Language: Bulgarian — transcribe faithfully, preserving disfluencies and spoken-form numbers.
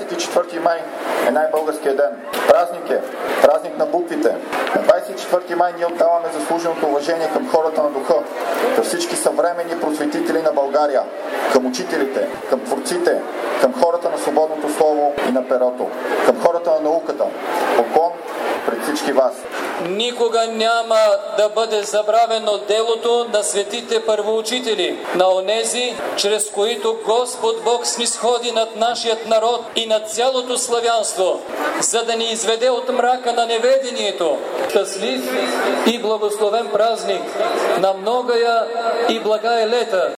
двадесет и четвърти май е най-българския ден. Празник е. Празник на буквите. На двадесет и четвърти май ние отдаваме заслуженото уважение към хората на духа, към всички съвременни просветители на България, към учителите, към творците, към хората на свободното слово и на перото, към хората на науката. Поклон пред всички вас. Никога няма да бъде забравено делото на светите първоучители, на онези, чрез които Господ Бог снисходи над нашият народ и над цялото славянство, за да ни изведе от мрака на неведението. Щастлив и благословен празник на многая и благая лета!